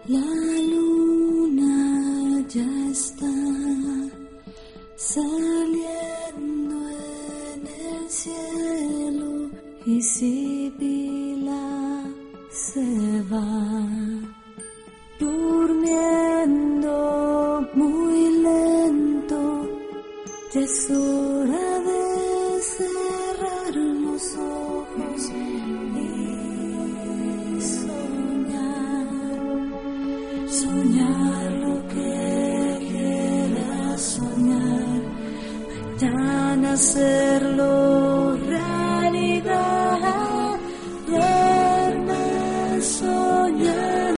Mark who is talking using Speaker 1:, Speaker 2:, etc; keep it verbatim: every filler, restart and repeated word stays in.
Speaker 1: La luna ya está saliendo en el cielo y Sibila se va durmiendo muy lento. Ya es hora de cerrar los ojos y soñar, soñar lo que quieras soñar, mañana hacerlo real.